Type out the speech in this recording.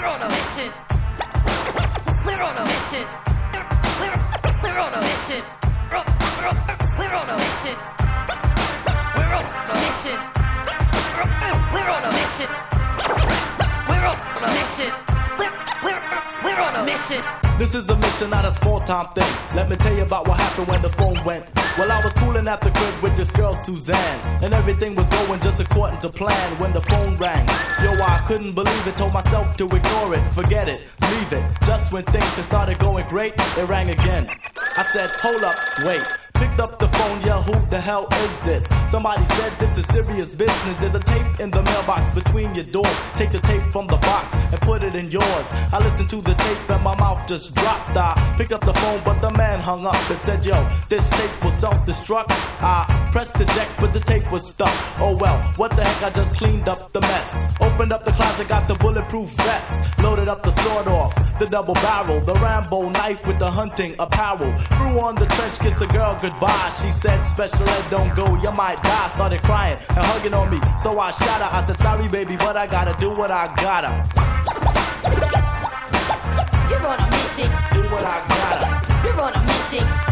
We're on a mission. We're on a mission. We're on a mission. We're on a mission. We're on a mission. We're on a mission. We're on a mission. We're on a mission. This is a mission, not a small-time thing. Let me tell you about what happened when the phone went. Well, I was cooling at the crib with this girl, Suzanne, and everything was going just according to plan when the phone rang. Yo, I couldn't believe it, told myself to ignore it, forget it, leave it. Just when things had started going great, it rang again. I said, hold up, wait. Picked up the phone, yeah, who the hell is this? Somebody said this is serious business. There's a tape in the mailbox between your doors. Take the tape from the box and put it in yours. I listened to the tape and my mouth just dropped. I picked up the phone, but the man hung up and said, yo, this tape was self-destruct. I pressed the eject, but the tape was stuck. Oh well, what the heck, I just cleaned up the mess. Opened up the closet, got the bulletproof vest. Loaded up the sword off, the double barrel, the Rambo knife with the hunting apparel. Threw on the trench, kissed the girl goodbye. She said, special ed, don't go, you might die. Started crying and hugging on me, so I shot her. I said, sorry baby, but I gotta do what I gotta. You're on a mission. Do what I gotta. You're on a mission.